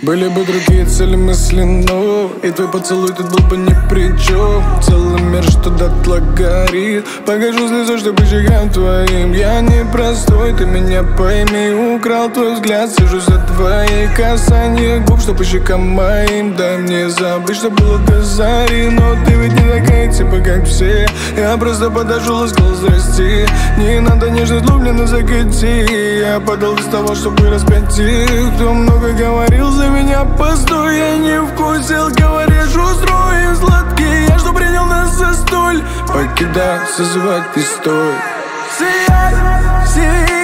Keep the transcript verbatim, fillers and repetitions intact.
Были бы другие цели мысли, но и твой поцелуй тут был бы ни при чем. Целый мир, что дотла горит. Покажу слезу, чтобы щекам твоим. Я не простой, ты меня пойми. Украл твой взгляд, сижу за твои касания губ, что по щекам моим. Дай мне забыть, что было до зари. Но ты ведь не такая, типа как все. Я просто подошел и сказал здрасте. Не надо нежность, влюбленно закати. Я падал из того, чтобы распять их. Кто много говорил за меня, постой, я не вкусил. Говоришь, устроим сладкий. Я что принял нас за столь. Покидай, созывать не стой. Сияй, сияй.